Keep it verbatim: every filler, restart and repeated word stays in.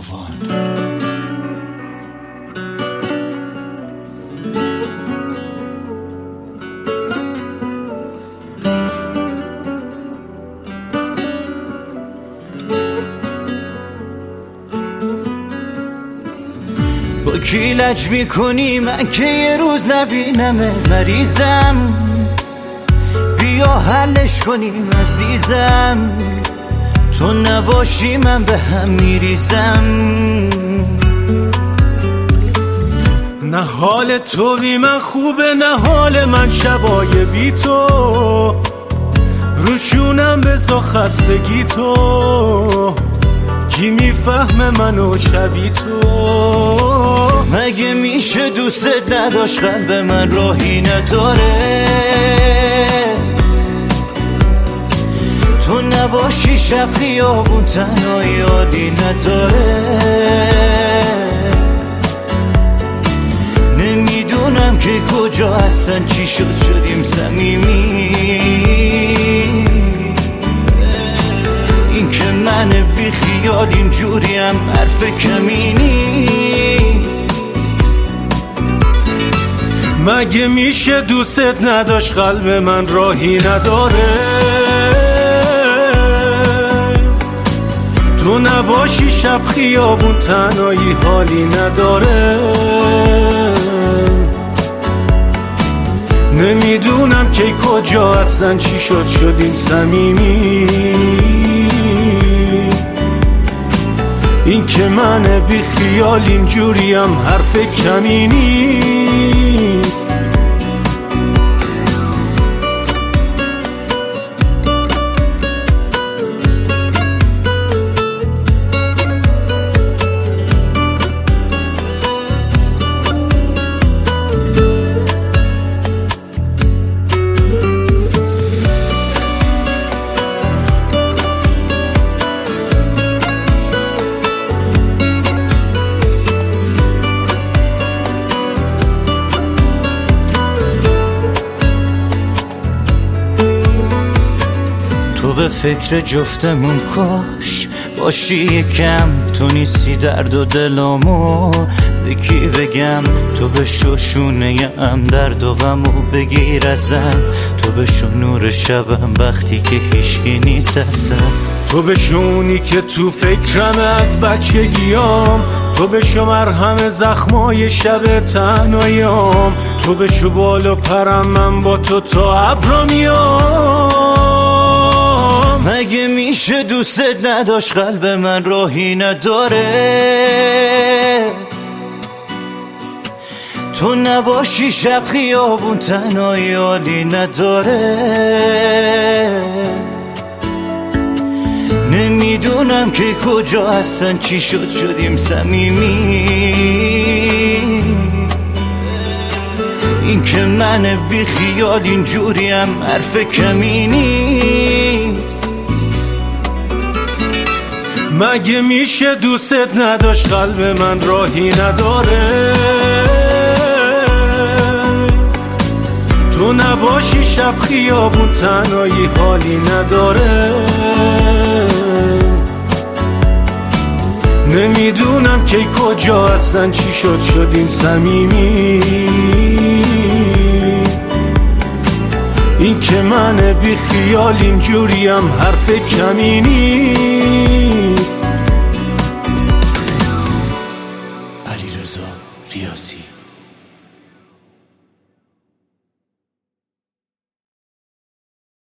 طوفان. با کی لج میکنی من که یه روز نبینمه؟ مریضم بیا حلش کنیم عزیزم، تو نباشی من به هم میریزم. نه حال تو بی من خوبه نه حال من شبای بی تو، روشونم بزا خستگی تو، کی میفهمه منو شبی تو؟ مگه میشه دوست نداشت قلب من راهی نداره؟ تو نباشی شب خیابون تنهایی حالی نداره. نمیدونم که کجا هستن چی شد شدیم صمیمی، این که من بی خیال اینجوریم حرف کمی نیست. مگه میشه دوست نداشت قلب من راهی نداره؟ تو نباشی شب خیابون تنهایی حالی نداره. نمیدونم که کجا هستن چی شد شدیم صمیمی، این که من بی خیال اینجوریم حرف کمی نیست. تو به فکر جفتمون کاش باشی یکم، تو نیستی درد و دلامو به کی بگم؟ تو به شوشونه ام درد و غمو بگیر ازم، تو به شو نور شبم وقتی که هیچکی نیست اصلا، تو به شونی که تو فکرم از بچگیام، تو به شو مرهم زخمای شب تنهاییام، تو به شو بال و پرم من با تو تا ابرا میام. مگه میشه دوست نداشت قلب من راهی نداره؟ تو نباشی شب خیابون تنهایی حالی نداره. نمیدونم که کجا هستن چی شد شدیم صمیمی، این که من بی خیال اینجوریم حرف کمی نیست. مگه میشه دوست نداشت قلب من راهی نداره؟ تو نباشی شب خیابون تنهایی حالی نداره. نمیدونم که کجا هستن چی شد شدیم صمیمی، این که من بی خیال اینجوریم حرف کمی نیست. علیرضا ریاضی.